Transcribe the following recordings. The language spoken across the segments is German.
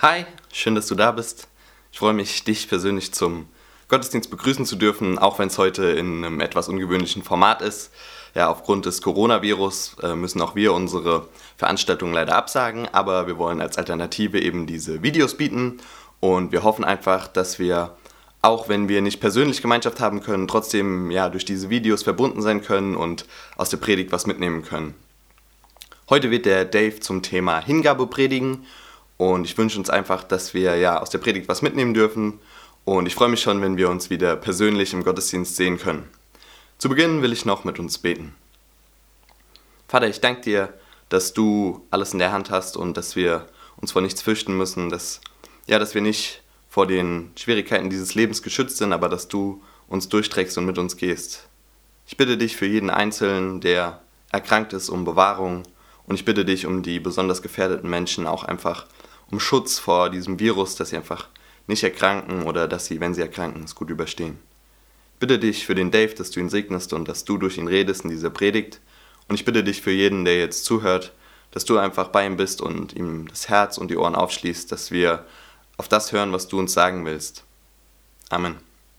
Hi, schön, dass du da bist. Ich freue mich, dich persönlich zum Gottesdienst begrüßen zu dürfen, auch wenn es heute in einem etwas ungewöhnlichen Format ist. Ja, aufgrund des Coronavirus müssen auch wir unsere Veranstaltung leider absagen, aber wir wollen als Alternative eben diese Videos bieten und wir hoffen einfach, dass wir, auch wenn wir nicht persönlich Gemeinschaft haben können, trotzdem durch diese Videos verbunden sein können und aus der Predigt was mitnehmen können. Heute wird der Dave zum Thema Hingabe predigen. Und ich wünsche uns einfach, dass wir aus der Predigt was mitnehmen dürfen. Und ich freue mich schon, wenn wir uns wieder persönlich im Gottesdienst sehen können. Zu Beginn will ich noch mit uns beten. Vater, ich danke dir, dass du alles in der Hand hast und dass wir uns vor nichts fürchten müssen, dass wir nicht vor den Schwierigkeiten dieses Lebens geschützt sind, aber dass du uns durchträgst und mit uns gehst. Ich bitte dich für jeden Einzelnen, der erkrankt ist, um Bewahrung. Und ich bitte dich um die besonders gefährdeten Menschen auch einfach um Schutz vor diesem Virus, dass sie einfach nicht erkranken oder dass sie, wenn sie erkranken, es gut überstehen. Ich bitte dich für den Dave, dass du ihn segnest und dass du durch ihn redest in dieser Predigt. Und ich bitte dich für jeden, der jetzt zuhört, dass du einfach bei ihm bist und ihm das Herz und die Ohren aufschließt, dass wir auf das hören, was du uns sagen willst. Amen.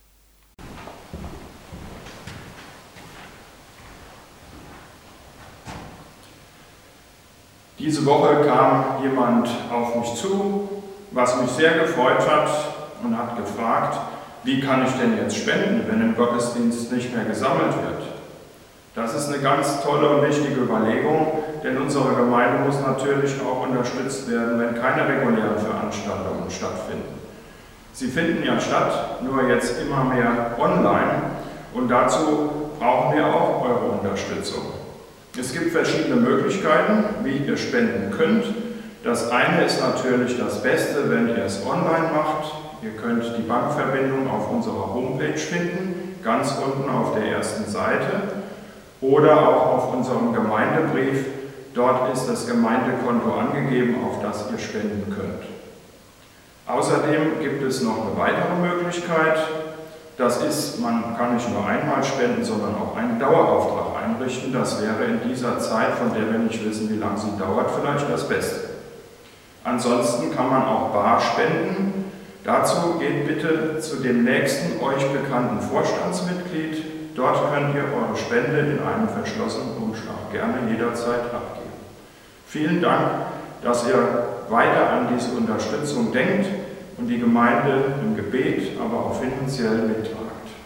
Diese Woche kam jemand auf mich zu, was mich sehr gefreut hat und hat gefragt, wie kann ich denn jetzt spenden, wenn im Gottesdienst nicht mehr gesammelt wird? Das ist eine ganz tolle und wichtige Überlegung, denn unsere Gemeinde muss natürlich auch unterstützt werden, wenn keine regulären Veranstaltungen stattfinden. Sie finden ja statt, nur jetzt immer mehr online und dazu brauchen wir auch eure Unterstützung. Es gibt verschiedene Möglichkeiten, wie ihr spenden könnt. Das eine ist natürlich das Beste, wenn ihr es online macht. Ihr könnt die Bankverbindung auf unserer Homepage finden, ganz unten auf der ersten Seite oder auch auf unserem Gemeindebrief. Dort ist das Gemeindekonto angegeben, auf das ihr spenden könnt. Außerdem gibt es noch eine weitere Möglichkeit. Das ist, man kann nicht nur einmal spenden, sondern auch einen Dauerauftrag einrichten. Das wäre in dieser Zeit, von der wir nicht wissen, wie lange sie dauert, vielleicht das Beste. Ansonsten kann man auch bar spenden. Dazu geht bitte zu dem nächsten euch bekannten Vorstandsmitglied. Dort könnt ihr eure Spende in einem verschlossenen Umschlag gerne jederzeit abgeben. Vielen Dank, dass ihr weiter an diese Unterstützung denkt und die Gemeinde im Gebet, aber auch finanziell mittragt.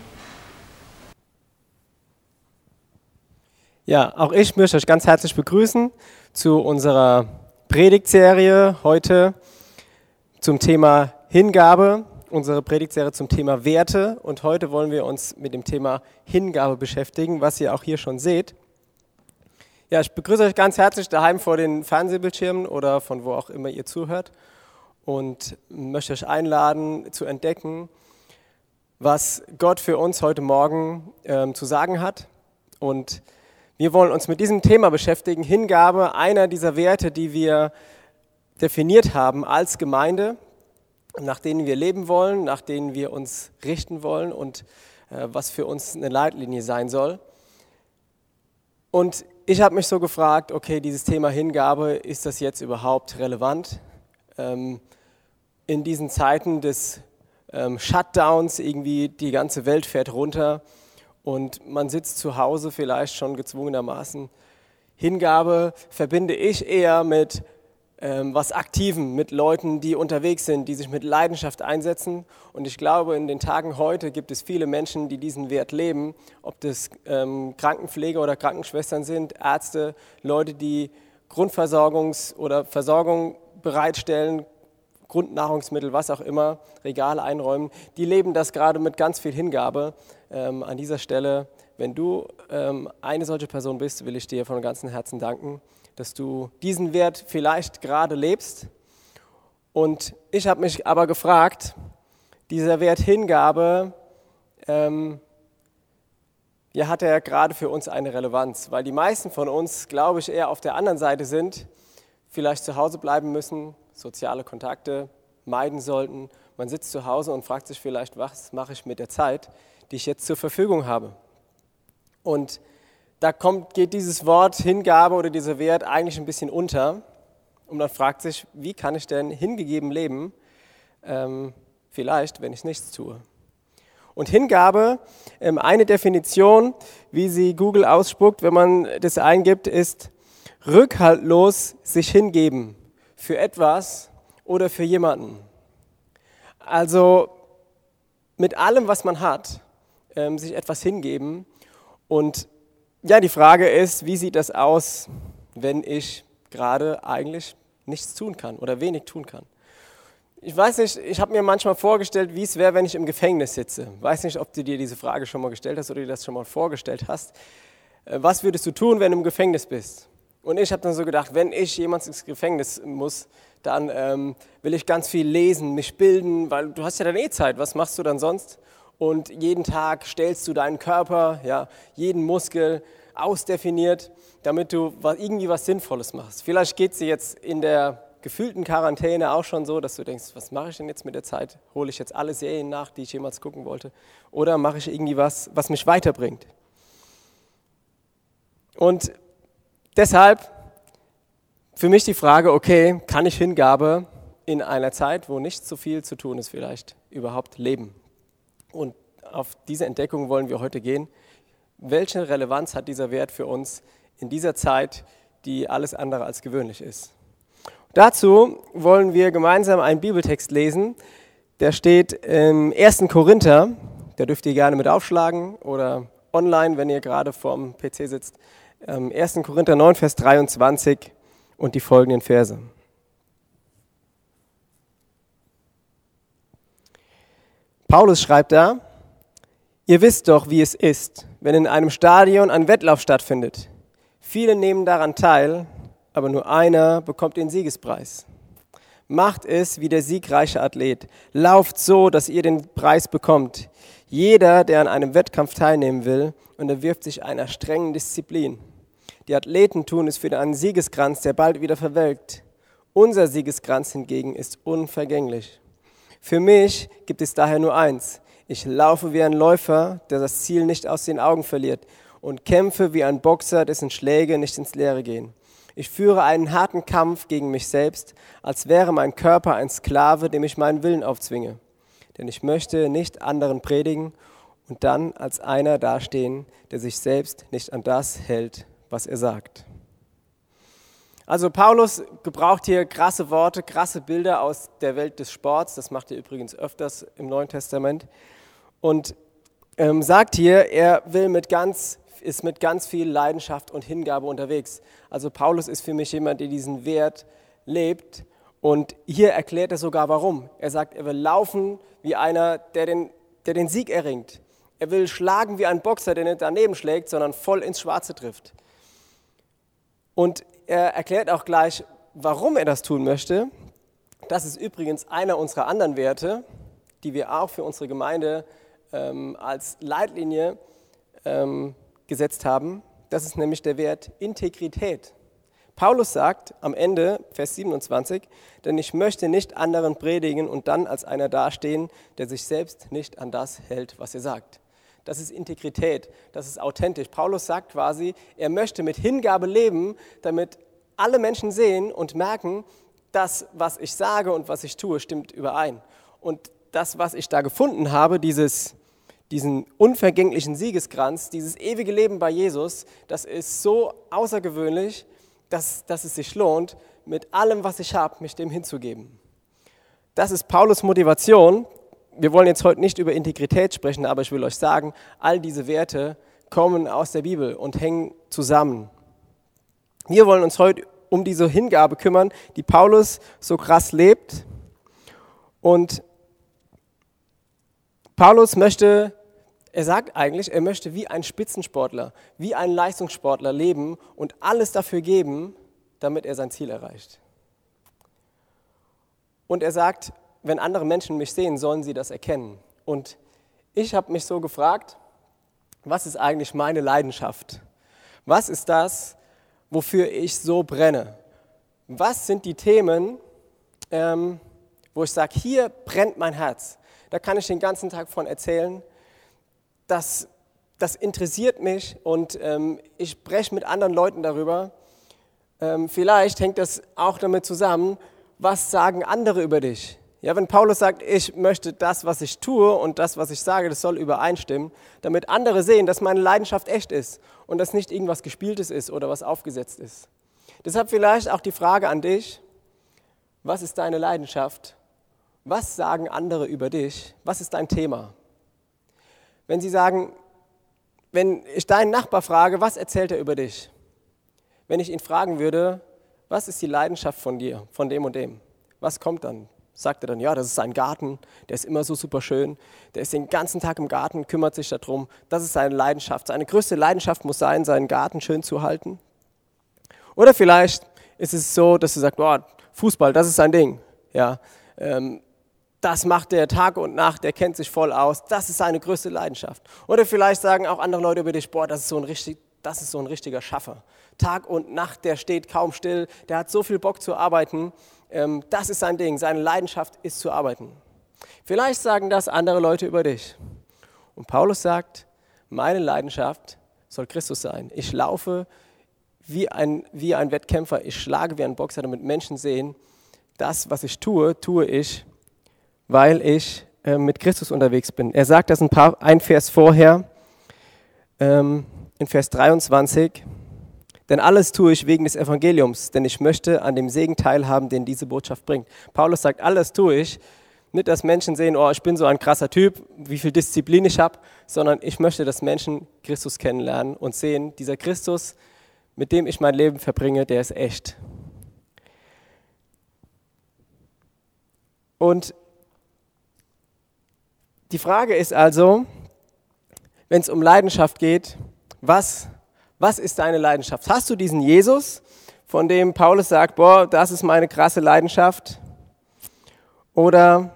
Ja, auch ich möchte euch ganz herzlich begrüßen zu unserer Predigtserie heute zum Thema Hingabe, unsere Predigtserie zum Thema Werte. Und heute wollen wir uns mit dem Thema Hingabe beschäftigen, was ihr auch hier schon seht. Ja, ich begrüße euch ganz herzlich daheim vor den Fernsehbildschirmen oder von wo auch immer ihr zuhört. Und möchte euch einladen, zu entdecken, was Gott für uns heute Morgen zu sagen hat. Und wir wollen uns mit diesem Thema beschäftigen, Hingabe, einer dieser Werte, die wir definiert haben als Gemeinde, nach denen wir leben wollen, nach denen wir uns richten wollen und was für uns eine Leitlinie sein soll. Und ich habe mich so gefragt, okay, dieses Thema Hingabe, ist das jetzt überhaupt relevant? In diesen Zeiten des Shutdowns, irgendwie die ganze Welt fährt runter und man sitzt zu Hause vielleicht schon gezwungenermaßen. Hingabe verbinde ich eher mit was Aktivem, mit Leuten, die unterwegs sind, die sich mit Leidenschaft einsetzen. Und ich glaube, in den Tagen heute gibt es viele Menschen, die diesen Wert leben, ob das Krankenpfleger oder Krankenschwestern sind, Ärzte, Leute, die oder Versorgung bereitstellen, Grundnahrungsmittel, was auch immer, Regale einräumen, die leben das gerade mit ganz viel Hingabe. An dieser Stelle, wenn du eine solche Person bist, will ich dir von ganzem Herzen danken, dass du diesen Wert vielleicht gerade lebst. Und ich habe mich aber gefragt, dieser Wert Hingabe, hat er gerade für uns eine Relevanz, weil die meisten von uns, glaube ich, eher auf der anderen Seite sind, vielleicht zu Hause bleiben müssen, soziale Kontakte meiden sollten. Man sitzt zu Hause und fragt sich vielleicht, was mache ich mit der Zeit, die ich jetzt zur Verfügung habe. Und da geht dieses Wort Hingabe oder dieser Wert eigentlich ein bisschen unter. Und man fragt sich, wie kann ich denn hingegeben leben? Vielleicht, wenn ich nichts tue. Und Hingabe, eine Definition, wie sie Google ausspuckt, wenn man das eingibt, ist rückhaltlos sich hingeben für etwas oder für jemanden. Also mit allem, was man hat, sich etwas hingeben. Und ja, die Frage ist, wie sieht das aus, wenn ich gerade eigentlich nichts tun kann oder wenig tun kann? Ich weiß nicht, ich habe mir manchmal vorgestellt, wie es wäre, wenn ich im Gefängnis sitze. Ich weiß nicht, ob du dir diese Frage schon mal gestellt hast oder dir das schon mal vorgestellt hast. Was würdest du tun, wenn du im Gefängnis bist? Und ich habe dann so gedacht, wenn ich jemals ins Gefängnis muss, dann will ich ganz viel lesen, mich bilden, weil du hast ja dann Zeit, was machst du dann sonst? Und jeden Tag stellst du deinen Körper, ja, jeden Muskel ausdefiniert, damit du irgendwie was Sinnvolles machst. Vielleicht geht es dir jetzt in der gefühlten Quarantäne auch schon so, dass du denkst, was mache ich denn jetzt mit der Zeit? Hole ich jetzt alle Serien nach, die ich jemals gucken wollte? Oder mache ich irgendwie was mich weiterbringt? Und deshalb für mich die Frage, okay, kann ich Hingabe in einer Zeit, wo nicht so viel zu tun ist, vielleicht überhaupt leben? Und auf diese Entdeckung wollen wir heute gehen. Welche Relevanz hat dieser Wert für uns in dieser Zeit, die alles andere als gewöhnlich ist? Dazu wollen wir gemeinsam einen Bibeltext lesen, der steht im 1. Korinther, da dürft ihr gerne mit aufschlagen oder online, wenn ihr gerade vorm PC sitzt, 1. Korinther 9, Vers 23 und die folgenden Verse. Paulus schreibt da, ihr wisst doch, wie es ist, wenn in einem Stadion ein Wettlauf stattfindet. Viele nehmen daran teil, aber nur einer bekommt den Siegespreis. Macht es wie der siegreiche Athlet. Lauft so, dass ihr den Preis bekommt. Jeder, der an einem Wettkampf teilnehmen will, unterwirft sich einer strengen Disziplin. Die Athleten tun es für einen Siegeskranz, der bald wieder verwelkt. Unser Siegeskranz hingegen ist unvergänglich. Für mich gibt es daher nur eins. Ich laufe wie ein Läufer, der das Ziel nicht aus den Augen verliert, und kämpfe wie ein Boxer, dessen Schläge nicht ins Leere gehen. Ich führe einen harten Kampf gegen mich selbst, als wäre mein Körper ein Sklave, dem ich meinen Willen aufzwinge. Denn ich möchte nicht anderen predigen und dann als einer dastehen, der sich selbst nicht an das hält, was er sagt. Also Paulus gebraucht hier krasse Worte, krasse Bilder aus der Welt des Sports. Das macht er übrigens öfters im Neuen Testament. Und sagt hier, er ist mit ganz viel Leidenschaft und Hingabe unterwegs. Also Paulus ist für mich jemand, der diesen Wert lebt. Und hier erklärt er sogar, warum. Er sagt, er will laufen wie einer, der den Sieg erringt. Er will schlagen wie ein Boxer, der nicht daneben schlägt, sondern voll ins Schwarze trifft. Und er erklärt auch gleich, warum er das tun möchte. Das ist übrigens einer unserer anderen Werte, die wir auch für unsere Gemeinde als Leitlinie gesetzt haben. Das ist nämlich der Wert Integrität. Paulus sagt am Ende, Vers 27, denn ich möchte nicht anderen predigen und dann als einer dastehen, der sich selbst nicht an das hält, was er sagt. Das ist Integrität, das ist authentisch. Paulus sagt quasi, er möchte mit Hingabe leben, damit alle Menschen sehen und merken, das, was ich sage und was ich tue, stimmt überein. Und das, was ich da gefunden habe, diesen unvergänglichen Siegeskranz, dieses ewige Leben bei Jesus, das ist so außergewöhnlich, dass es sich lohnt, mit allem, was ich habe, mich dem hinzugeben. Das ist Paulus Motivation. Wir wollen jetzt heute nicht über Integrität sprechen, aber ich will euch sagen, all diese Werte kommen aus der Bibel und hängen zusammen. Wir wollen uns heute um diese Hingabe kümmern, die Paulus so krass lebt. Und Paulus möchte, er sagt eigentlich, er möchte wie ein Spitzensportler, wie ein Leistungssportler leben und alles dafür geben, damit er sein Ziel erreicht. Und er sagt, wenn andere Menschen mich sehen, sollen sie das erkennen. Und ich habe mich so gefragt, was ist eigentlich meine Leidenschaft? Was ist das, wofür ich so brenne? Was sind die Themen, wo ich sage, hier brennt mein Herz? Da kann ich den ganzen Tag von erzählen. Das interessiert mich und ich spreche mit anderen Leuten darüber. Vielleicht hängt das auch damit zusammen, was sagen andere über dich. Ja, wenn Paulus sagt, ich möchte das, was ich tue und das, was ich sage, das soll übereinstimmen, damit andere sehen, dass meine Leidenschaft echt ist und dass nicht irgendwas Gespieltes ist oder was aufgesetzt ist. Deshalb vielleicht auch die Frage an dich, was ist deine Leidenschaft? Was sagen andere über dich? Was ist dein Thema? Wenn sie sagen, wenn ich deinen Nachbar frage, was erzählt er über dich? Wenn ich ihn fragen würde, was ist die Leidenschaft von dir, von dem und dem? Was kommt dann? Sagt er dann, ja, das ist sein Garten, der ist immer so super schön, der ist den ganzen Tag im Garten, kümmert sich darum, das ist seine Leidenschaft. Seine größte Leidenschaft muss sein, seinen Garten schön zu halten. Oder vielleicht ist es so, dass er sagt, oh, Fußball, das ist sein Ding. Ja, das macht der Tag und Nacht, der kennt sich voll aus, das ist seine größte Leidenschaft. Oder vielleicht sagen auch andere Leute über dich, boah, das ist so ein richtiger Schaffer. Tag und Nacht, der steht kaum still, der hat so viel Bock zu arbeiten. Das ist sein Ding, seine Leidenschaft ist zu arbeiten. Vielleicht sagen das andere Leute über dich. Und Paulus sagt, meine Leidenschaft soll Christus sein. Ich laufe wie ein Wettkämpfer, ich schlage wie ein Boxer, damit Menschen sehen, das, was ich tue, tue ich, weil ich mit Christus unterwegs bin. Er sagt das ein Vers vorher, in Vers 23, denn alles tue ich wegen des Evangeliums, denn ich möchte an dem Segen teilhaben, den diese Botschaft bringt. Paulus sagt, alles tue ich, nicht, dass Menschen sehen, oh, ich bin so ein krasser Typ, wie viel Disziplin ich habe, sondern ich möchte, dass Menschen Christus kennenlernen und sehen, dieser Christus, mit dem ich mein Leben verbringe, der ist echt. Und die Frage ist also, wenn es um Leidenschaft geht, was ist deine Leidenschaft? Hast du diesen Jesus, von dem Paulus sagt, boah, das ist meine krasse Leidenschaft? Oder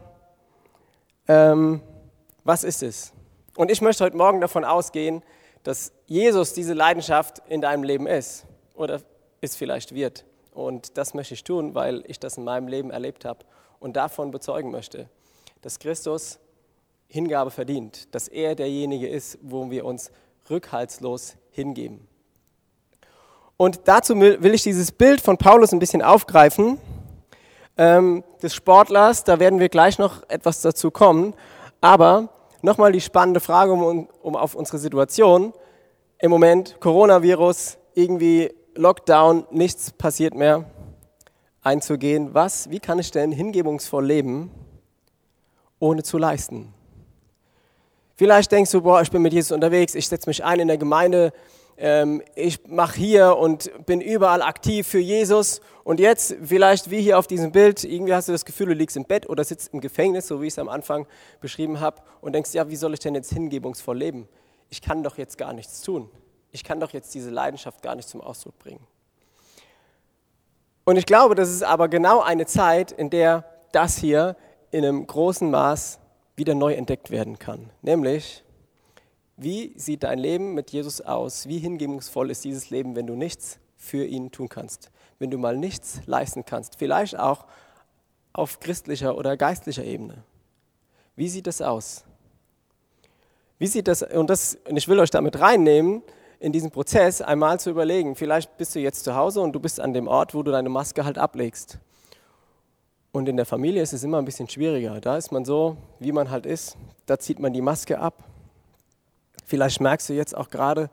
was ist es? Und ich möchte heute Morgen davon ausgehen, dass Jesus diese Leidenschaft in deinem Leben ist oder es vielleicht wird. Und das möchte ich tun, weil ich das in meinem Leben erlebt habe und davon bezeugen möchte, dass Christus Hingabe verdient, dass er derjenige ist, wo wir uns rückhaltslos hingeben. Und dazu will ich dieses Bild von Paulus ein bisschen aufgreifen, des Sportlers, da werden wir gleich noch etwas dazu kommen, aber nochmal die spannende Frage, um auf unsere Situation, im Moment Coronavirus, irgendwie Lockdown, nichts passiert mehr, einzugehen. Wie kann ich denn hingebungsvoll leben, ohne zu leisten? Vielleicht denkst du, boah, ich bin mit Jesus unterwegs, ich setze mich ein in der Gemeinde, ich mache hier und bin überall aktiv für Jesus und jetzt vielleicht wie hier auf diesem Bild, irgendwie hast du das Gefühl, du liegst im Bett oder sitzt im Gefängnis, so wie ich es am Anfang beschrieben habe und denkst, ja, wie soll ich denn jetzt hingebungsvoll leben? Ich kann doch jetzt gar nichts tun. Ich kann doch jetzt diese Leidenschaft gar nicht zum Ausdruck bringen. Und ich glaube, das ist aber genau eine Zeit, in der das hier in einem großen Maß wieder neu entdeckt werden kann. Nämlich, wie sieht dein Leben mit Jesus aus? Wie hingebungsvoll ist dieses Leben, wenn du nichts für ihn tun kannst? Wenn du mal nichts leisten kannst? Vielleicht auch auf christlicher oder geistlicher Ebene. Wie sieht das aus? Wie sieht das, und ich will euch damit reinnehmen, in diesen Prozess einmal zu überlegen, vielleicht bist du jetzt zu Hause und du bist an dem Ort, wo du deine Maske halt ablegst. Und in der Familie ist es immer ein bisschen schwieriger. Da ist man so, wie man halt ist, da zieht man die Maske ab. Vielleicht merkst du jetzt auch gerade,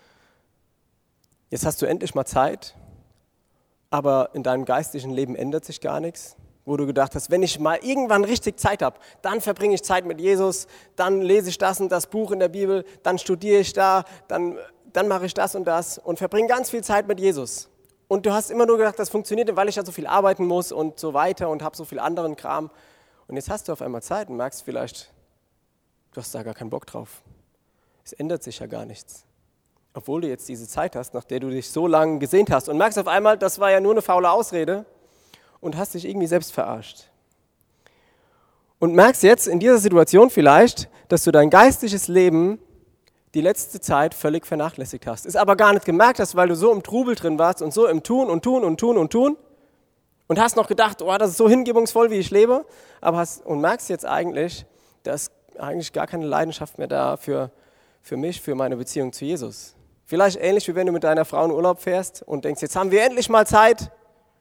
jetzt hast du endlich mal Zeit, aber in deinem geistlichen Leben ändert sich gar nichts. Wo du gedacht hast, wenn ich mal irgendwann richtig Zeit habe, dann verbringe ich Zeit mit Jesus, dann lese ich das und das Buch in der Bibel, dann studiere ich da, dann mache ich das und das und verbringe ganz viel Zeit mit Jesus. Und du hast immer nur gedacht, das funktioniert, weil ich ja so viel arbeiten muss und so weiter und habe so viel anderen Kram. Und jetzt hast du auf einmal Zeit und merkst vielleicht, du hast da gar keinen Bock drauf. Es ändert sich ja gar nichts. Obwohl du jetzt diese Zeit hast, nach der du dich so lange gesehnt hast und merkst auf einmal, das war ja nur eine faule Ausrede und hast dich irgendwie selbst verarscht. Und merkst jetzt in dieser Situation vielleicht, dass du dein geistliches Leben die letzte Zeit völlig vernachlässigt hast. Es aber gar nicht gemerkt hast, weil du so im Trubel drin warst und so im Tun und Tun und Tun und Tun und hast noch gedacht, oh, das ist so hingebungsvoll, wie ich lebe, und merkst jetzt eigentlich, da ist eigentlich gar keine Leidenschaft mehr da für mich, für meine Beziehung zu Jesus. Vielleicht ähnlich, wie wenn du mit deiner Frau in Urlaub fährst und denkst, jetzt haben wir endlich mal Zeit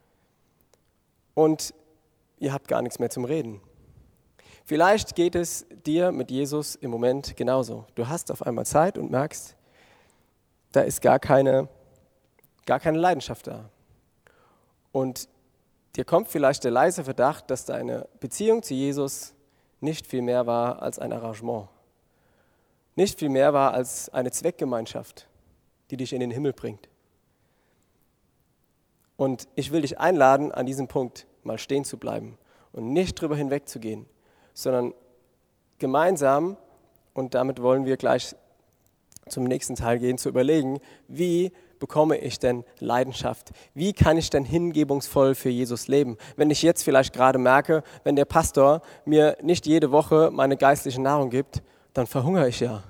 und ihr habt gar nichts mehr zum Reden. Vielleicht geht es dir mit Jesus im Moment genauso. Du hast auf einmal Zeit und merkst, da ist gar keine Leidenschaft da. Und dir kommt vielleicht der leise Verdacht, dass deine Beziehung zu Jesus nicht viel mehr war als ein Arrangement. Nicht viel mehr war als eine Zweckgemeinschaft, die dich in den Himmel bringt. Und ich will dich einladen, an diesem Punkt mal stehen zu bleiben und nicht drüber hinwegzugehen, sondern gemeinsam, und damit wollen wir gleich zum nächsten Teil gehen, zu überlegen, wie bekomme ich denn Leidenschaft? Wie kann ich denn hingebungsvoll für Jesus leben? Wenn ich jetzt vielleicht gerade merke, wenn der Pastor mir nicht jede Woche meine geistliche Nahrung gibt, dann verhungere ich ja.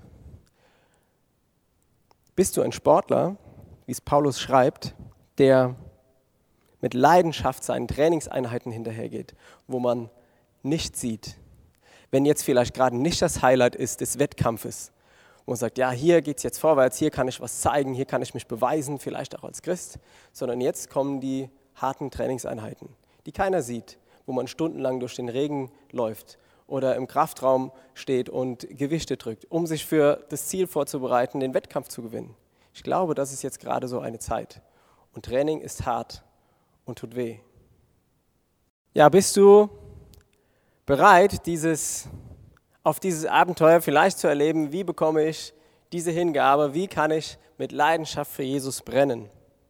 Bist du ein Sportler, wie es Paulus schreibt, der mit Leidenschaft seinen Trainingseinheiten hinterhergeht, wo man nicht sieht, wenn jetzt vielleicht gerade nicht das Highlight ist des Wettkampfes, wo man sagt, ja, hier geht es jetzt vorwärts, hier kann ich was zeigen, hier kann ich mich beweisen, vielleicht auch als Christ, sondern jetzt kommen die harten Trainingseinheiten, die keiner sieht, wo man stundenlang durch den Regen läuft oder im Kraftraum steht und Gewichte drückt, um sich für das Ziel vorzubereiten, den Wettkampf zu gewinnen. Ich glaube, das ist jetzt gerade so eine Zeit. Und Training ist hart und tut weh. Ja, bist du bereit, auf dieses Abenteuer vielleicht zu erleben? Wie bekomme ich diese Hingabe? Wie kann ich mit Leidenschaft für Jesus brennen?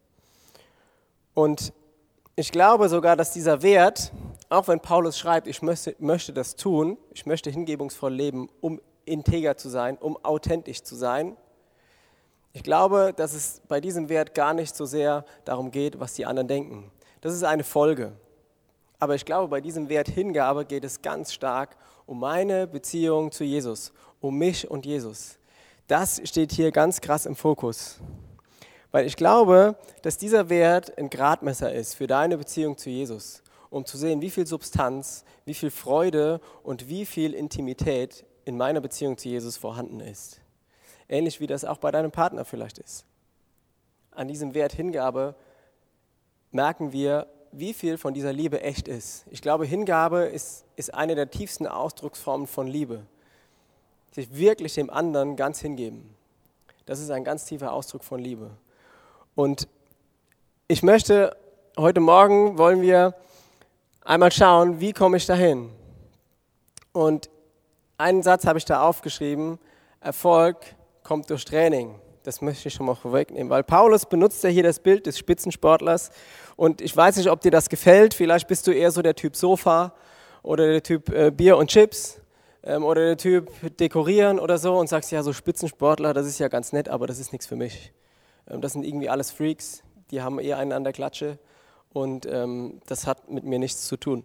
Und ich glaube sogar, dass dieser Wert, auch wenn Paulus schreibt, ich möchte das tun, ich möchte hingebungsvoll leben, um integer zu sein, um authentisch zu sein. Ich glaube, dass es bei diesem Wert gar nicht so sehr darum geht, was die anderen denken. Das ist eine Folge. Aber ich glaube, bei diesem Wert Hingabe geht es ganz stark um meine Beziehung zu Jesus, um mich und Jesus. Das steht hier ganz krass im Fokus. Weil ich glaube, dass dieser Wert ein Gradmesser ist für deine Beziehung zu Jesus, um zu sehen, wie viel Substanz, wie viel Freude und wie viel Intimität in meiner Beziehung zu Jesus vorhanden ist. Ähnlich wie das auch bei deinem Partner vielleicht ist. An diesem Wert Hingabe merken wir, wie viel von dieser Liebe echt ist. Ich glaube, Hingabe ist eine der tiefsten Ausdrucksformen von Liebe. Sich wirklich dem anderen ganz hingeben. Das ist ein ganz tiefer Ausdruck von Liebe. Und ich möchte, heute Morgen wollen wir einmal schauen, wie komme ich dahin? Und einen Satz habe ich da aufgeschrieben, Erfolg kommt durch Training. Das möchte ich schon mal vorwegnehmen, weil Paulus benutzt ja hier das Bild des Spitzensportlers und ich weiß nicht, ob dir das gefällt, vielleicht bist du eher so der Typ Sofa oder der Typ Bier und Chips oder der Typ Dekorieren oder so und sagst, ja, so Spitzensportler, das ist ja ganz nett, aber das ist nichts für mich. Das sind irgendwie alles Freaks, die haben eher einen an der Klatsche und das hat mit mir nichts zu tun.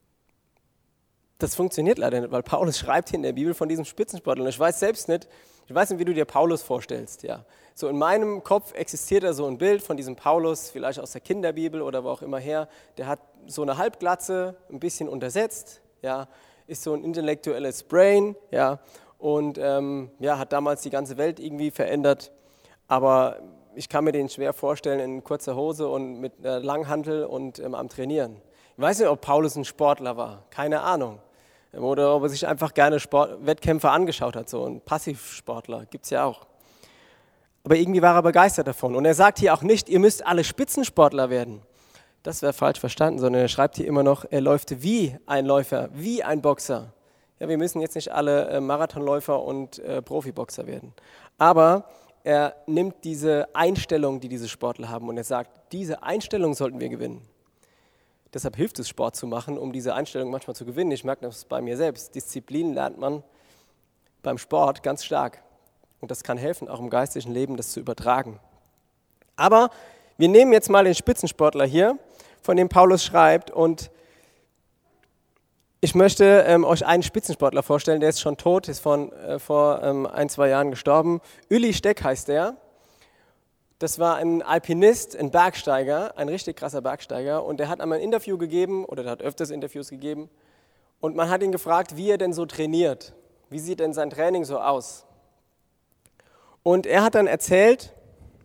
Das funktioniert leider nicht, weil Paulus schreibt hier in der Bibel von diesem Spitzensportler und ich weiß nicht, wie du dir Paulus vorstellst. Ja. So in meinem Kopf existiert da so ein Bild von diesem Paulus, vielleicht aus der Kinderbibel oder wo auch immer her. Der hat so eine Halbglatze, ein bisschen untersetzt, ja, ist so ein intellektuelles Brain, ja, und hat damals die ganze Welt irgendwie verändert. Aber ich kann mir den schwer vorstellen in kurzer Hose und mit einer Langhantel und am Trainieren. Ich weiß nicht, ob Paulus ein Sportler war, keine Ahnung. Oder ob er sich einfach gerne Wettkämpfe angeschaut hat, so ein Passivsportler, gibt es ja auch. Aber irgendwie war er begeistert davon. Und er sagt hier auch nicht, ihr müsst alle Spitzensportler werden. Das wäre falsch verstanden, sondern er schreibt hier immer noch, er läuft wie ein Läufer, wie ein Boxer. Ja, wir müssen jetzt nicht alle Marathonläufer und Profiboxer werden. Aber er nimmt diese Einstellung, die diese Sportler haben, und er sagt, diese Einstellung sollten wir gewinnen. Deshalb hilft es, Sport zu machen, um diese Einstellung manchmal zu gewinnen. Ich merke das bei mir selbst. Disziplin lernt man beim Sport ganz stark. Und das kann helfen, auch im geistlichen Leben das zu übertragen. Aber wir nehmen jetzt mal den Spitzensportler hier, von dem Paulus schreibt. Und ich möchte euch einen Spitzensportler vorstellen, der ist schon tot, ist vor 1-2 Jahren gestorben. Uli Steck heißt der. Das war ein Alpinist, ein Bergsteiger, ein richtig krasser Bergsteiger. Und der hat einmal ein Interview gegeben, oder der hat öfters Interviews gegeben. Und man hat ihn gefragt, wie er denn so trainiert. Wie sieht denn sein Training so aus? Und er hat dann erzählt,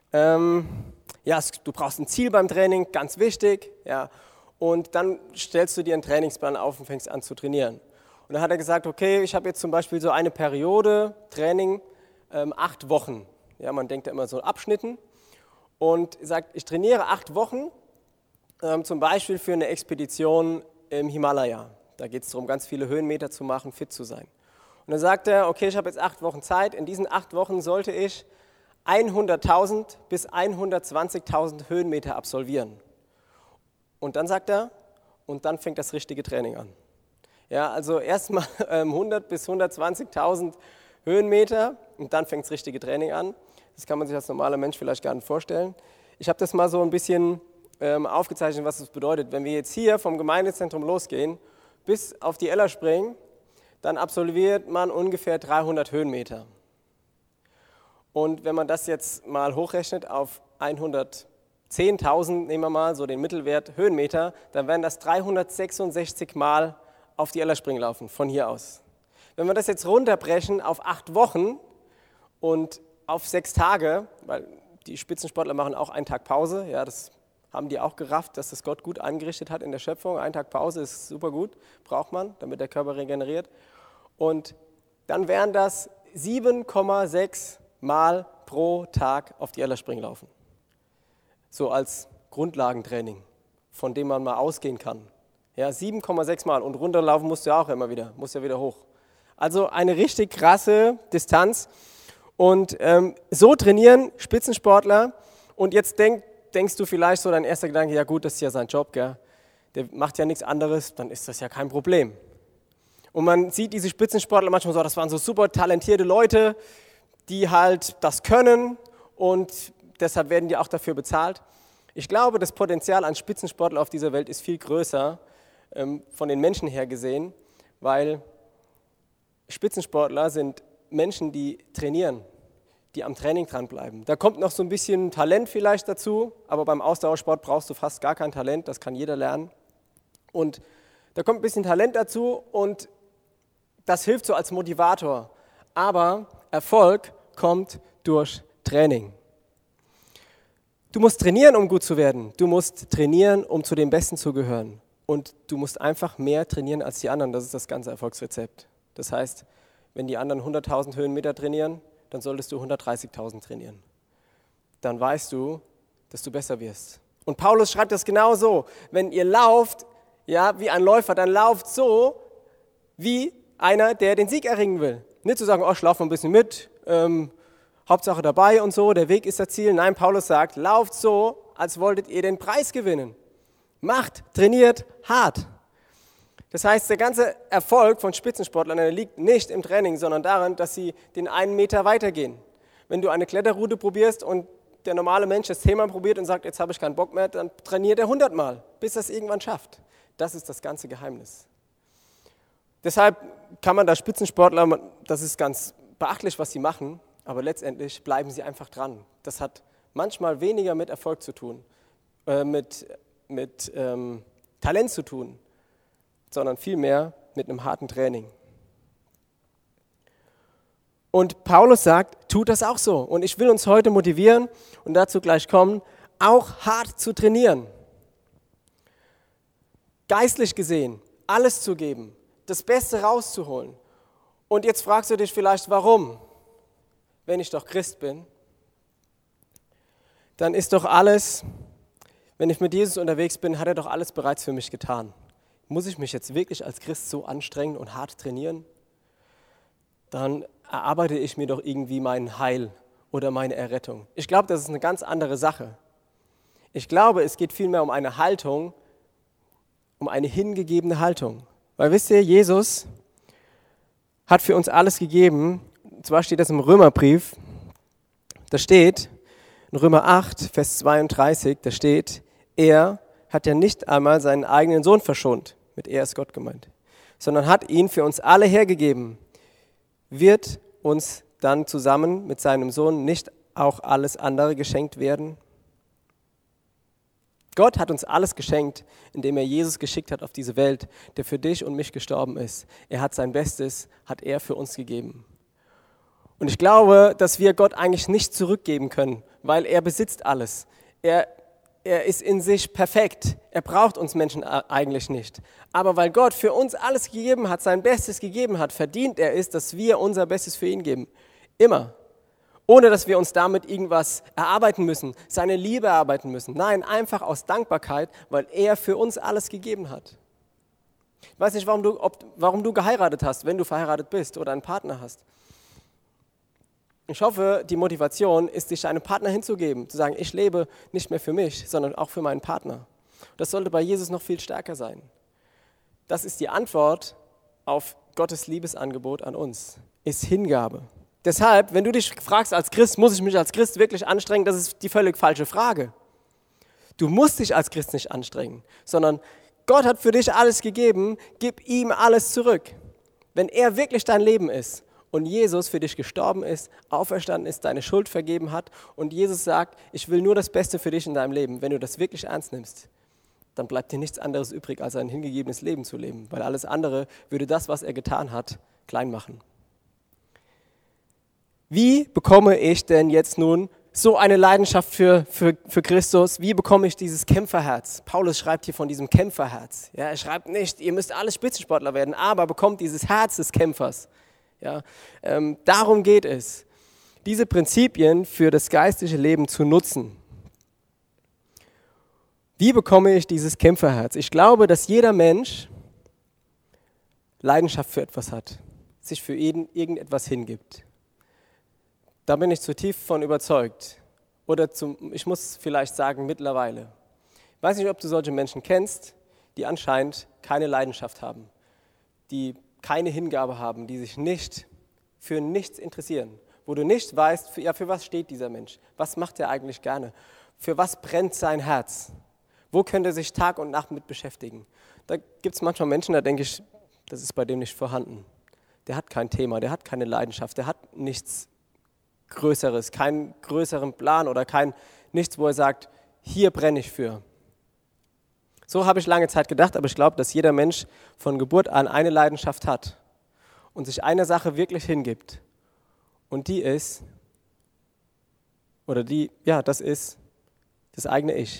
Du brauchst ein Ziel beim Training, ganz wichtig. Ja. Und dann stellst du dir einen Trainingsplan auf und fängst an zu trainieren. Und dann hat er gesagt, okay, ich habe jetzt zum Beispiel so eine Periode Training, 8 Wochen. Ja, man denkt ja immer so in Abschnitten. Und sagt, ich trainiere 8 Wochen, zum Beispiel für eine Expedition im Himalaya. Da geht es darum, ganz viele Höhenmeter zu machen, fit zu sein. Und dann sagt er, okay, ich habe jetzt 8 Wochen Zeit. In diesen 8 Wochen sollte ich 100.000 bis 120.000 Höhenmeter absolvieren. Und dann sagt er, und dann fängt das richtige Training an. Ja, also erstmal 100 bis 120.000 Höhenmeter und dann fängt das richtige Training an. Das kann man sich als normaler Mensch vielleicht gar nicht vorstellen. Ich habe das mal so ein bisschen aufgezeichnet, was das bedeutet. Wenn wir jetzt hier vom Gemeindezentrum losgehen, bis auf die Eller springen, dann absolviert man ungefähr 300 Höhenmeter. Und wenn man das jetzt mal hochrechnet auf 110.000, nehmen wir mal so den Mittelwert Höhenmeter, dann werden das 366 Mal auf die Eller springen laufen, von hier aus. Wenn wir das jetzt runterbrechen auf 8 Wochen und auf 6 Tage, weil die Spitzensportler machen auch einen Tag Pause, ja, das haben die auch gerafft, dass das Gott gut eingerichtet hat in der Schöpfung. Ein Tag Pause ist super gut, braucht man, damit der Körper regeneriert. Und dann wären das 7,6 Mal pro Tag auf die Eller springen laufen. So als Grundlagentraining, von dem man mal ausgehen kann. Ja, 7,6 Mal und runterlaufen musst du ja auch immer wieder, musst ja wieder hoch. Also eine richtig krasse Distanz. Und so trainieren Spitzensportler. Und jetzt denkst du vielleicht so, dein erster Gedanke, ja gut, das ist ja sein Job, gell? Der macht ja nichts anderes, dann ist das ja kein Problem. Und man sieht diese Spitzensportler manchmal so, das waren so super talentierte Leute, die halt das können und deshalb werden die auch dafür bezahlt. Ich glaube, das Potenzial an Spitzensportlern auf dieser Welt ist viel größer, von den Menschen her gesehen, weil Spitzensportler sind Menschen, die trainieren, die am Training dranbleiben. Da kommt noch so ein bisschen Talent vielleicht dazu, aber beim Ausdauersport brauchst du fast gar kein Talent, das kann jeder lernen. Und da kommt ein bisschen Talent dazu und das hilft so als Motivator. Aber Erfolg kommt durch Training. Du musst trainieren, um gut zu werden. Du musst trainieren, um zu den Besten zu gehören. Und du musst einfach mehr trainieren als die anderen. Das ist das ganze Erfolgsrezept. Das heißt, wenn die anderen 100.000 Höhenmeter trainieren, dann solltest du 130.000 trainieren. Dann weißt du, dass du besser wirst. Und Paulus schreibt das genau so. Wenn ihr lauft, ja, wie ein Läufer, dann lauft so wie einer, der den Sieg erringen will. Nicht zu sagen, oh, ich laufe ein bisschen mit, Hauptsache dabei und so, der Weg ist das Ziel. Nein, Paulus sagt, lauft so, als wolltet ihr den Preis gewinnen. Macht, trainiert hart. Das heißt, der ganze Erfolg von Spitzensportlern liegt nicht im Training, sondern daran, dass sie den einen Meter weitergehen. Wenn du eine Kletterroute probierst und der normale Mensch das 10-mal probiert und sagt, jetzt habe ich keinen Bock mehr, dann trainiert er 100-mal, bis er es irgendwann schafft. Das ist das ganze Geheimnis. Deshalb kann man da Spitzensportler, das ist ganz beachtlich, was sie machen, aber letztendlich bleiben sie einfach dran. Das hat manchmal weniger mit Erfolg zu tun, mit Talent zu tun, sondern vielmehr mit einem harten Training. Und Paulus sagt, tut das auch so. Und ich will uns heute motivieren und dazu gleich kommen, auch hart zu trainieren. Geistlich gesehen, alles zu geben, das Beste rauszuholen. Und jetzt fragst du dich vielleicht, warum? Wenn ich doch Christ bin, dann ist doch alles, wenn ich mit Jesus unterwegs bin, hat er doch alles bereits für mich getan. Muss ich mich jetzt wirklich als Christ so anstrengen und hart trainieren? Dann erarbeite ich mir doch irgendwie mein Heil oder meine Errettung. Ich glaube, das ist eine ganz andere Sache. Ich glaube, es geht vielmehr um eine Haltung, um eine hingegebene Haltung. Weil wisst ihr, Jesus hat für uns alles gegeben. Und zwar steht das im Römerbrief. Da steht, in Römer 8, Vers 32, da steht, er hat ja nicht einmal seinen eigenen Sohn verschont, mit er ist Gott gemeint, sondern hat ihn für uns alle hergegeben. Wird uns dann zusammen mit seinem Sohn nicht auch alles andere geschenkt werden? Gott hat uns alles geschenkt, indem er Jesus geschickt hat auf diese Welt, der für dich und mich gestorben ist. Er hat sein Bestes, hat er für uns gegeben. Und ich glaube, dass wir Gott eigentlich nicht zurückgeben können, weil er besitzt alles. Er ist in sich perfekt. Er braucht uns Menschen eigentlich nicht. Aber weil Gott für uns alles gegeben hat, sein Bestes gegeben hat, verdient er es, dass wir unser Bestes für ihn geben. Immer. Ohne dass wir uns damit irgendwas erarbeiten müssen, seine Liebe erarbeiten müssen. Nein, einfach aus Dankbarkeit, weil er für uns alles gegeben hat. Ich weiß nicht, warum du geheiratet hast, wenn du verheiratet bist oder einen Partner hast. Ich hoffe, die Motivation ist, dich einem Partner hinzugeben, zu sagen, ich lebe nicht mehr für mich, sondern auch für meinen Partner. Das sollte bei Jesus noch viel stärker sein. Das ist die Antwort auf Gottes Liebesangebot an uns, ist Hingabe. Deshalb, wenn du dich fragst als Christ, muss ich mich als Christ wirklich anstrengen, das ist die völlig falsche Frage. Du musst dich als Christ nicht anstrengen, sondern Gott hat für dich alles gegeben, gib ihm alles zurück. Wenn er wirklich dein Leben ist und Jesus für dich gestorben ist, auferstanden ist, deine Schuld vergeben hat und Jesus sagt, ich will nur das Beste für dich in deinem Leben, wenn du das wirklich ernst nimmst, dann bleibt dir nichts anderes übrig, als ein hingegebenes Leben zu leben, weil alles andere würde das, was er getan hat, klein machen. Wie bekomme ich denn jetzt nun so eine Leidenschaft für Christus? Wie bekomme ich dieses Kämpferherz? Paulus schreibt hier von diesem Kämpferherz. Ja, er schreibt nicht, ihr müsst alle Spitzensportler werden, aber bekommt dieses Herz des Kämpfers. Ja, darum geht es, diese Prinzipien für das geistliche Leben zu nutzen. Wie bekomme ich dieses Kämpferherz? Ich glaube, dass jeder Mensch Leidenschaft für etwas hat, sich für irgendetwas hingibt. Da bin ich zutiefst von überzeugt. Ich muss vielleicht sagen, mittlerweile. Ich weiß nicht, ob du solche Menschen kennst, die anscheinend keine Leidenschaft haben, die keine Hingabe haben, die sich nicht für nichts interessieren, wo du nicht weißt, für was steht dieser Mensch, was macht er eigentlich gerne, für was brennt sein Herz, wo könnte er sich Tag und Nacht mit beschäftigen. Da gibt es manchmal Menschen, da denke ich, das ist bei dem nicht vorhanden. Der hat kein Thema, der hat keine Leidenschaft, der hat nichts Größeres, keinen größeren Plan oder nichts, wo er sagt, hier brenne ich für. So habe ich lange Zeit gedacht, aber ich glaube, dass jeder Mensch von Geburt an eine Leidenschaft hat und sich einer Sache wirklich hingibt. Und das ist das eigene Ich.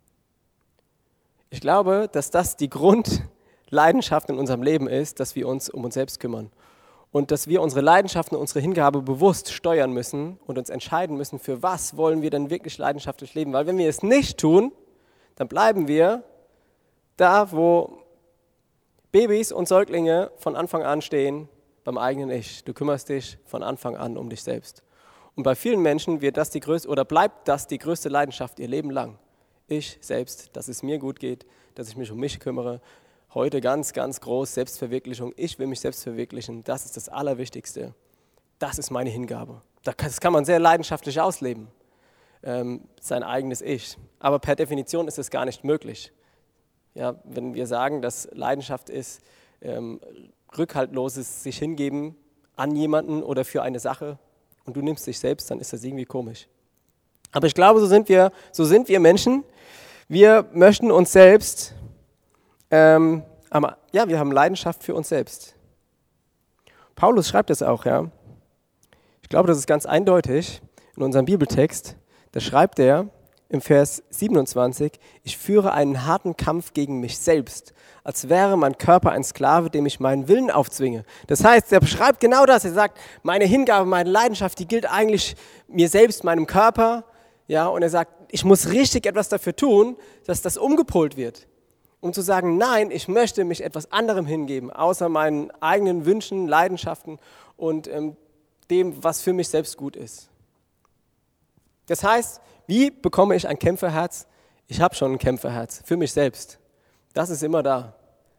Ich glaube, dass das die Grundleidenschaft in unserem Leben ist, dass wir uns um uns selbst kümmern. Und dass wir unsere Leidenschaften, unsere Hingabe bewusst steuern müssen und uns entscheiden müssen, für was wollen wir denn wirklich leidenschaftlich leben. Weil wenn wir es nicht tun, dann bleiben wir da, wo Babys und Säuglinge von Anfang an stehen, beim eigenen Ich. Du kümmerst dich von Anfang an um dich selbst. Und bei vielen Menschen bleibt das die größte Leidenschaft ihr Leben lang. Ich selbst, dass es mir gut geht, dass ich mich um mich kümmere. Heute ganz, ganz groß Selbstverwirklichung. Ich will mich selbst verwirklichen. Das ist das Allerwichtigste. Das ist meine Hingabe. Das kann man sehr leidenschaftlich ausleben, sein eigenes Ich. Aber per Definition ist es gar nicht möglich. Ja, wenn wir sagen, dass Leidenschaft ist, rückhaltloses sich hingeben an jemanden oder für eine Sache und du nimmst dich selbst, dann ist das irgendwie komisch. Aber ich glaube, so sind wir Menschen. Wir möchten uns selbst wir haben Leidenschaft für uns selbst. Paulus schreibt das auch, ja. Ich glaube, das ist ganz eindeutig in unserem Bibeltext. Da schreibt er im Vers 27, ich führe einen harten Kampf gegen mich selbst, als wäre mein Körper ein Sklave, dem ich meinen Willen aufzwinge. Das heißt, er beschreibt genau das. Er sagt, meine Hingabe, meine Leidenschaft, die gilt eigentlich mir selbst, meinem Körper. Ja, und er sagt, ich muss richtig etwas dafür tun, dass das umgepolt wird. Um zu sagen, nein, ich möchte mich etwas anderem hingeben, außer meinen eigenen Wünschen, Leidenschaften und dem, was für mich selbst gut ist. Das heißt, wie bekomme ich ein Kämpferherz? Ich habe schon ein Kämpferherz für mich selbst. Das ist immer da.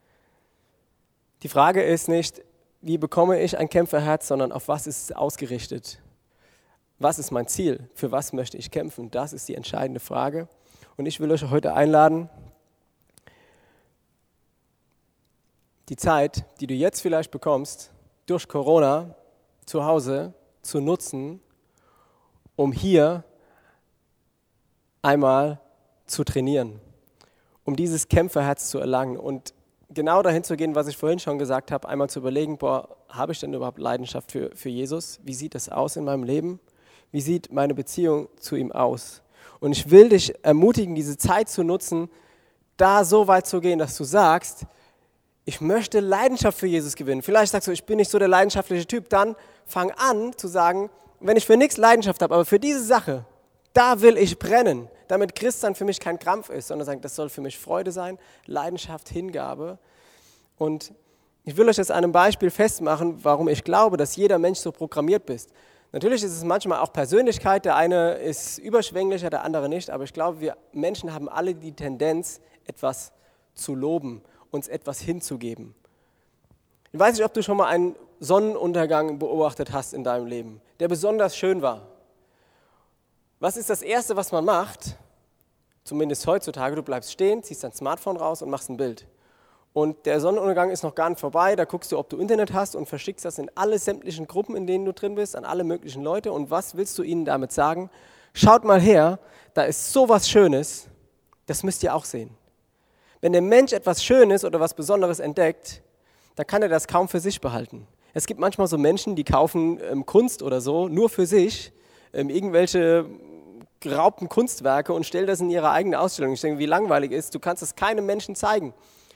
Die Frage ist nicht, wie bekomme ich ein Kämpferherz, sondern auf was ist es ausgerichtet? Was ist mein Ziel? Für was möchte ich kämpfen? Das ist die entscheidende Frage. Und ich will euch heute einladen, die Zeit, die du jetzt vielleicht bekommst, durch Corona zu Hause zu nutzen, um hier einmal zu trainieren, um dieses Kämpferherz zu erlangen und genau dahin zu gehen, was ich vorhin schon gesagt habe, einmal zu überlegen, habe ich denn überhaupt Leidenschaft für Jesus? Wie sieht das aus in meinem Leben? Wie sieht meine Beziehung zu ihm aus? Und ich will dich ermutigen, diese Zeit zu nutzen, da so weit zu gehen, dass du sagst, ich möchte Leidenschaft für Jesus gewinnen. Vielleicht sagst du, ich bin nicht so der leidenschaftliche Typ. Dann fang an zu sagen, wenn ich für nichts Leidenschaft habe, aber für diese Sache, da will ich brennen, damit Christsein für mich kein Krampf ist, sondern sagen, das soll für mich Freude sein, Leidenschaft, Hingabe. Und ich will euch jetzt an einem Beispiel festmachen, warum ich glaube, dass jeder Mensch so programmiert ist. Natürlich ist es manchmal auch Persönlichkeit, der eine ist überschwänglicher, der andere nicht, aber ich glaube, wir Menschen haben alle die Tendenz, etwas zu loben, uns etwas hinzugeben. Ich weiß nicht, ob du schon mal einen Sonnenuntergang beobachtet hast in deinem Leben, der besonders schön war. Was ist das Erste, was man macht? Zumindest heutzutage, du bleibst stehen, ziehst dein Smartphone raus und machst ein Bild. Und der Sonnenuntergang ist noch gar nicht vorbei, da guckst du, ob du Internet hast und verschickst das in alle sämtlichen Gruppen, in denen du drin bist, an alle möglichen Leute. Und was willst du ihnen damit sagen? Schaut mal her, da ist so was Schönes, das müsst ihr auch sehen. Wenn der Mensch etwas Schönes oder was Besonderes entdeckt, dann kann er das kaum für sich behalten. Es gibt manchmal so Menschen, die kaufen Kunst oder so nur für sich, irgendwelche geraubten Kunstwerke und stellen das in ihre eigene Ausstellung. Ich denke, wie langweilig ist, du kannst es keinem Menschen zeigen.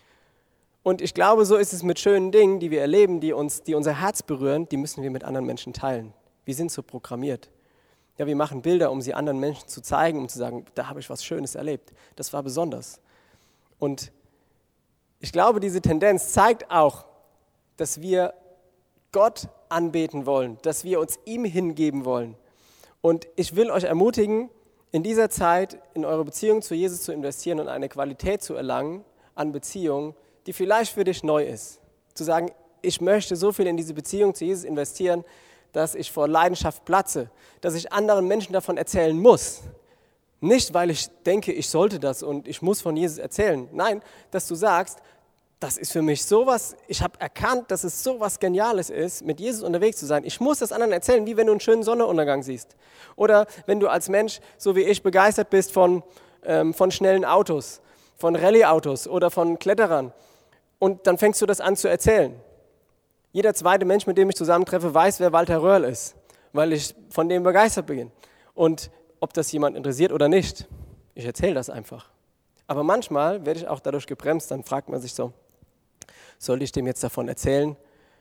Und ich glaube, so ist es mit schönen Dingen, die wir erleben, die unser Herz berühren, die müssen wir mit anderen Menschen teilen. Wir sind so programmiert. Ja, wir machen Bilder, um sie anderen Menschen zu zeigen, um zu sagen, da habe ich was Schönes erlebt. Das war besonders. Und ich glaube, diese Tendenz zeigt auch, dass wir Gott anbeten wollen, dass wir uns ihm hingeben wollen. Und ich will euch ermutigen, in dieser Zeit in eure Beziehung zu Jesus zu investieren und eine Qualität zu erlangen an Beziehungen, die vielleicht für dich neu ist. Zu sagen, ich möchte so viel in diese Beziehung zu Jesus investieren, dass ich vor Leidenschaft platze, dass ich anderen Menschen davon erzählen muss. Nicht, weil ich denke, ich sollte das und ich muss von Jesus erzählen. Nein, dass du sagst, das ist für mich sowas, ich habe erkannt, dass es sowas Geniales ist, mit Jesus unterwegs zu sein. Ich muss das anderen erzählen, wie wenn du einen schönen Sonnenuntergang siehst. Oder wenn du als Mensch, so wie ich, begeistert bist von schnellen Autos, von Rallye-Autos oder von Kletterern. Und dann fängst du das an zu erzählen. Jeder zweite Mensch, mit dem ich zusammentreffe, weiß, wer Walter Röhrl ist, weil ich von dem begeistert bin. Und ob das jemand interessiert oder nicht, ich erzähle das einfach. Aber manchmal werde ich auch dadurch gebremst, dann fragt man sich so, soll ich dem jetzt davon erzählen?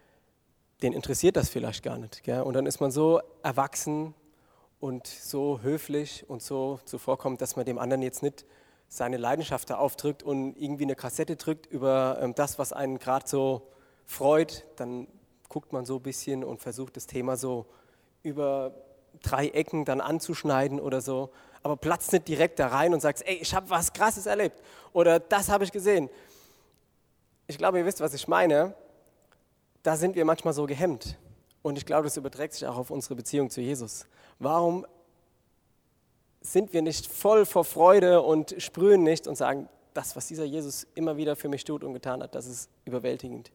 Den interessiert das vielleicht gar nicht. Gell? Und dann ist man so erwachsen und so höflich und so zuvorkommend, dass man dem anderen jetzt nicht seine Leidenschaft da aufdrückt und irgendwie eine Kassette drückt über das, was einen gerade so freut. Dann guckt man so ein bisschen und versucht das Thema so über 3 Ecken dann anzuschneiden oder so. Aber platzt nicht direkt da rein und sagt, ey, ich habe was Krasses erlebt oder das habe ich gesehen. Ich glaube, ihr wisst, was ich meine. Da sind wir manchmal so gehemmt. Und ich glaube, das überträgt sich auch auf unsere Beziehung zu Jesus. Warum sind wir nicht voll vor Freude und sprühen nicht und sagen, das, was dieser Jesus immer wieder für mich tut und getan hat, das ist überwältigend.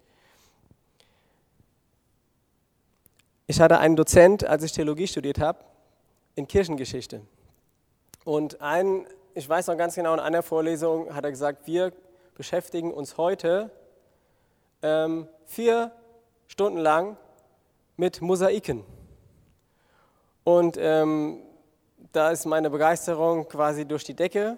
Ich hatte einen Dozent, als ich Theologie studiert habe, in Kirchengeschichte. Und ich weiß noch ganz genau, in einer Vorlesung hat er gesagt, wir beschäftigen uns heute 4 Stunden lang mit Mosaiken. Und da ist meine Begeisterung quasi durch die Decke.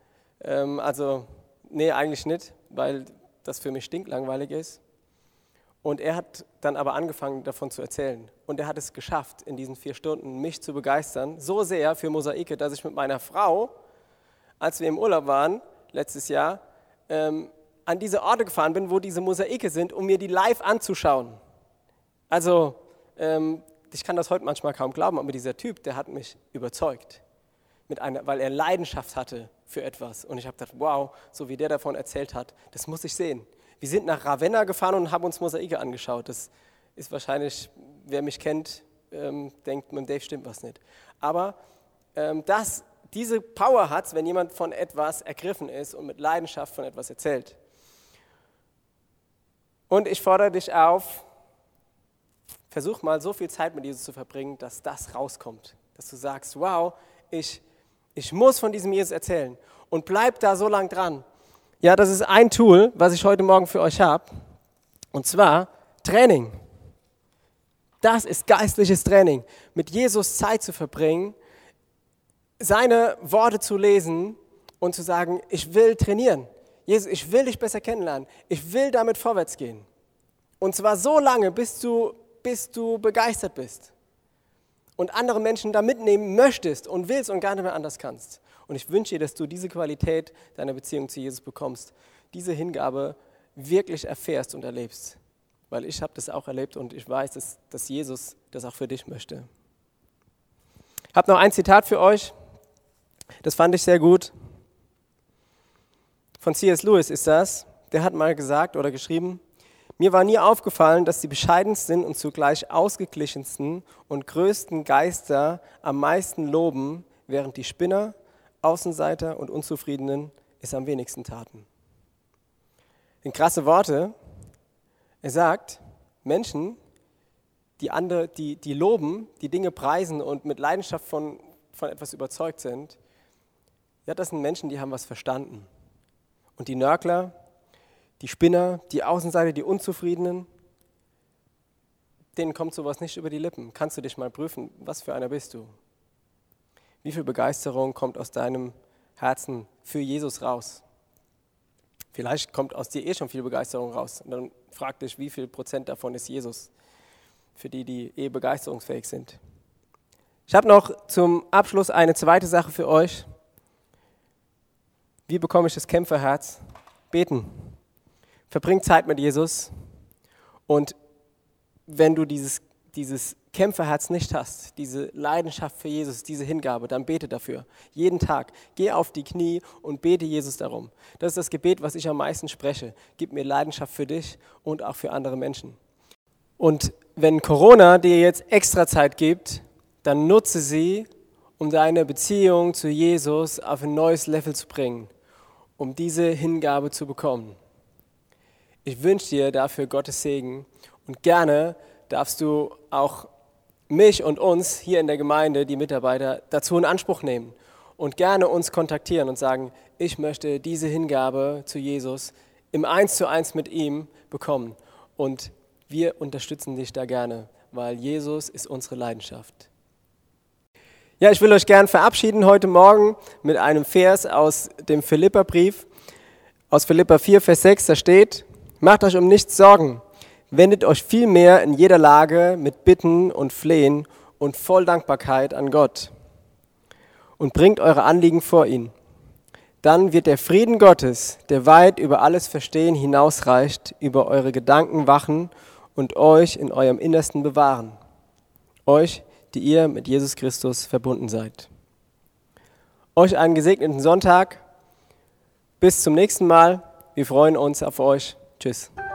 Nee, eigentlich nicht, weil das für mich stinklangweilig ist. Und er hat dann aber angefangen, davon zu erzählen. Und er hat es geschafft, in diesen 4 Stunden mich zu begeistern, so sehr für Mosaike, dass ich mit meiner Frau, als wir im Urlaub waren, letztes Jahr, an diese Orte gefahren bin, wo diese Mosaike sind, um mir die live anzuschauen. Also, ich kann das heute manchmal kaum glauben, aber dieser Typ, der hat mich überzeugt, weil er Leidenschaft hatte für etwas. Und ich habe gedacht, wow, so wie der davon erzählt hat, das muss ich sehen. Wir sind nach Ravenna gefahren und haben uns Mosaike angeschaut. Das ist wahrscheinlich, wer mich kennt, denkt, mit Dave stimmt was nicht. Aber diese Power hat es, wenn jemand von etwas ergriffen ist und mit Leidenschaft von etwas erzählt. Und ich fordere dich auf, versuch mal so viel Zeit mit Jesus zu verbringen, dass das rauskommt. Dass du sagst, wow, ich muss von diesem Jesus erzählen. Und bleib da so lang dran. Ja, das ist ein Tool, was ich heute Morgen für euch habe. Und zwar Training. Das ist geistliches Training. Mit Jesus Zeit zu verbringen, seine Worte zu lesen und zu sagen, ich will trainieren. Jesus, ich will dich besser kennenlernen. Ich will damit vorwärts gehen. Und zwar so lange, bis du begeistert bist. Und andere Menschen da mitnehmen möchtest und willst und gar nicht mehr anders kannst. Und ich wünsche dir, dass du diese Qualität deiner Beziehung zu Jesus bekommst, diese Hingabe wirklich erfährst und erlebst. Weil ich habe das auch erlebt und ich weiß, dass Jesus das auch für dich möchte. Ich habe noch ein Zitat für euch, das fand ich sehr gut. Von C.S. Lewis ist das. Der hat mal gesagt oder geschrieben, mir war nie aufgefallen, dass die bescheidensten und zugleich ausgeglichensten und größten Geister am meisten loben, während die Spinner, Außenseiter und Unzufriedenen es am wenigsten taten. In krasse Worte. Er sagt, Menschen, die loben, die Dinge preisen und mit Leidenschaft von etwas überzeugt sind, ja, das sind Menschen, die haben was verstanden. Und die Nörgler, die Spinner, die Außenseiter, die Unzufriedenen, denen kommt sowas nicht über die Lippen. Kannst du dich mal prüfen, was für einer bist du? Wie viel Begeisterung kommt aus deinem Herzen für Jesus raus? Vielleicht kommt aus dir schon viel Begeisterung raus. Und dann frag dich, wie viel Prozent davon ist Jesus? Für die begeisterungsfähig sind. Ich habe noch zum Abschluss eine zweite Sache für euch. Wie bekomme ich das Kämpferherz? Beten. Verbring Zeit mit Jesus. Und wenn du dieses Kämpferherz nicht hast, diese Leidenschaft für Jesus, diese Hingabe, dann bete dafür. Jeden Tag. Geh auf die Knie und bete Jesus darum. Das ist das Gebet, was ich am meisten spreche. Gib mir Leidenschaft für dich und auch für andere Menschen. Und wenn Corona dir jetzt extra Zeit gibt, dann nutze sie, um deine Beziehung zu Jesus auf ein neues Level zu bringen, um diese Hingabe zu bekommen. Ich wünsche dir dafür Gottes Segen und gerne darfst du auch mich und uns hier in der Gemeinde, die Mitarbeiter, dazu in Anspruch nehmen und gerne uns kontaktieren und sagen, ich möchte diese Hingabe zu Jesus im 1:1 mit ihm bekommen. Und wir unterstützen dich da gerne, weil Jesus ist unsere Leidenschaft. Ja, ich will euch gern verabschieden heute Morgen mit einem Vers aus dem Philipperbrief, aus Philipper 4, Vers 6, da steht, macht euch um nichts Sorgen, wendet euch vielmehr in jeder Lage mit Bitten und Flehen und voll Dankbarkeit an Gott und bringt eure Anliegen vor ihn. Dann wird der Frieden Gottes, der weit über alles Verstehen hinausreicht, über eure Gedanken wachen und euch in eurem Innersten bewahren. Euch, die ihr mit Jesus Christus verbunden seid. Euch einen gesegneten Sonntag. Bis zum nächsten Mal. Wir freuen uns auf euch. Tschüss.